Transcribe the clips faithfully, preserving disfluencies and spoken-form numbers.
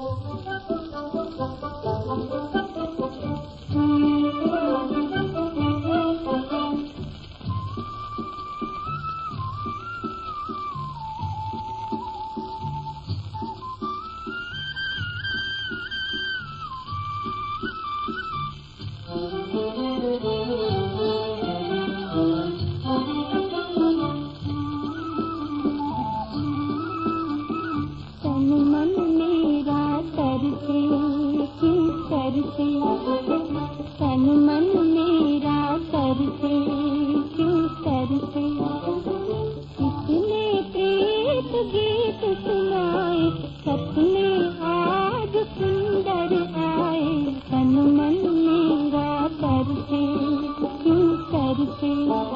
तन मन मेरा करते क्यों करते, किसने प्रीत गीत सुनाए, सपने आज सुंदर आए। तन मन मेरा करते क्यों करते,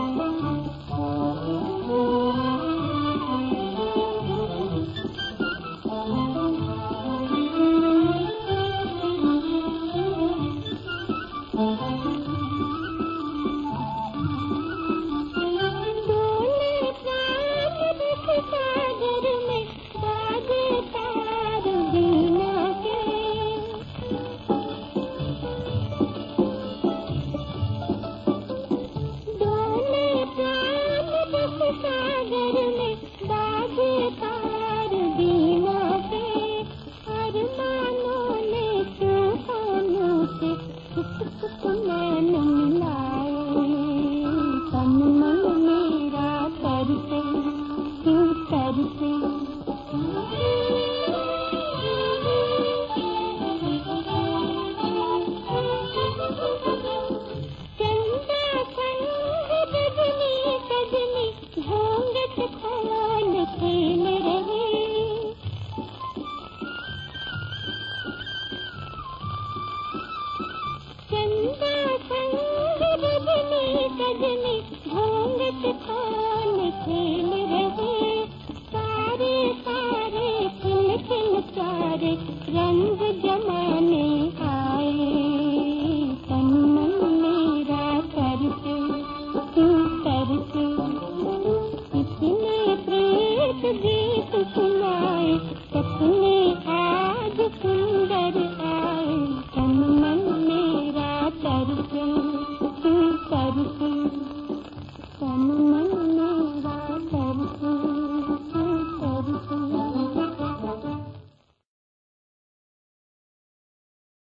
घूंघट खोल खेल रहे, सारे सारे खिल खिल सारे रंग जमाने आए। तन मन मेरा करते तू करते, किसने प्रीत गीत सुनाए, सपने आज सुंदर आए। तन मन मेरा करते तू करते।